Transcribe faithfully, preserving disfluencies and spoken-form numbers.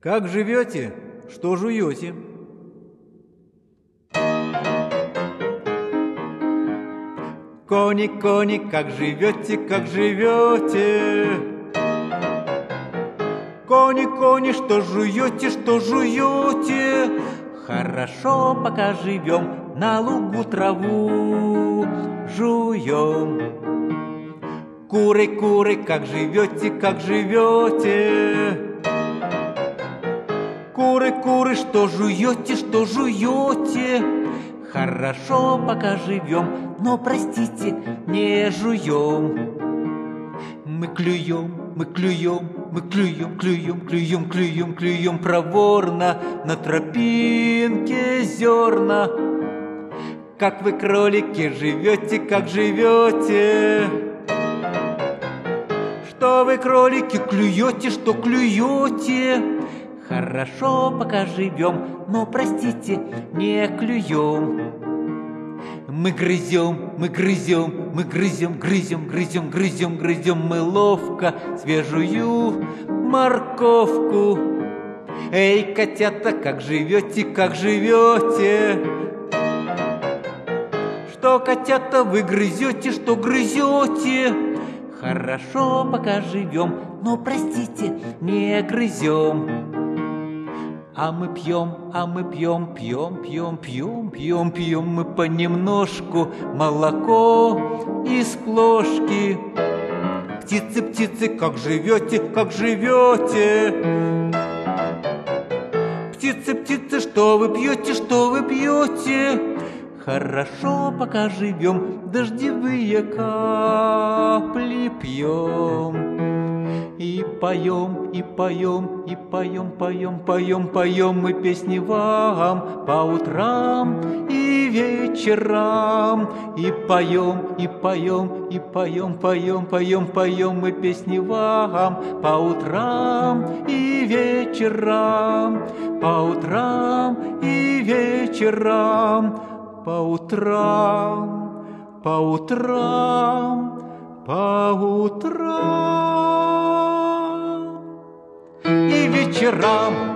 Как живете, что жуете? Кони, кони, как живете, как живете? Кони, кони, что жуете, что жуете? Хорошо, пока живем, на лугу траву жуем. Куры, куры, как живете, как живете? Куры, куры, что жуете, что жуете? Хорошо, пока живем, но, простите, не жуем. Мы клюем, мы клюем, мы клюем, клюем, клюем, клюем, клюем проворно на тропинке зерна. Как вы, кролики, живете, как живете? Что вы, кролики, клюете, что клюете? Хорошо, пока живем, но, простите, не клюем. Мы грызем, мы грызем, мы грызем, грызем, грызем, грызем, грызем мы ловко свежую морковку. Эй, котята, как живете, как живете? Что, котята, вы грызете, что грызете? Хорошо, пока живем, но, простите, не грызем. А мы пьем, а мы пьем, пьем, пьем, пьем, пьем, пьем мы понемножку молоко из плошки. Птицы, птицы, как живете, как живете? Птицы, птицы, что вы пьете, что вы пьете? Хорошо, пока живем, дождевые капли пьем. И поем, и поем, и поем, поем, поем, поем мы песни вам по утрам и вечерам. И поем, и поем, и поем, поем, поем, поем мы песни вам по утрам и вечерам, по утрам и вечерам, по утрам, по утрам, по утрам и вечерам.